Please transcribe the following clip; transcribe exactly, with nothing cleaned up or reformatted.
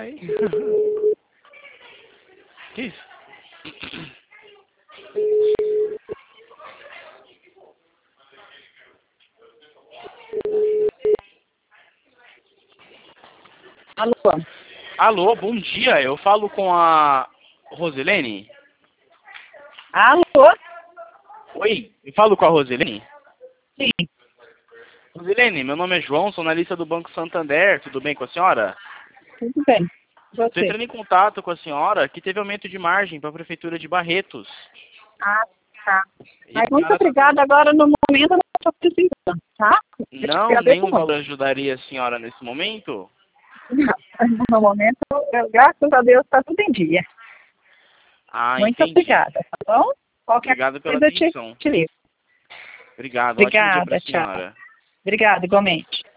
Ai. Que isso? Alô? Alô, bom dia. Eu falo com a Rosilene? Alô? Oi, eu falo com a Rosilene? Sim. Rosilene, meu nome é João, sou analista do Banco Santander. Tudo bem com a senhora? Tudo bem. Estou Você? entrando em contato com a senhora que teve aumento de margem para a Prefeitura de Barretos. Ah, tá. E Mas a muito senhora tá obrigada. Agora, no momento, eu não estou precisando, tá? Eu te Não, agradeço nenhum muito. valor ajudaria a senhora nesse momento? Não, no momento, eu, graças a Deus, está tudo em dia. Ah, Muito entendi. obrigada, tá bom? Qualquer Obrigado pela coisa eu te, atenção. te ligo. Obrigado, ótimo dia para Obrigada, a tchau. senhora. Obrigada, igualmente.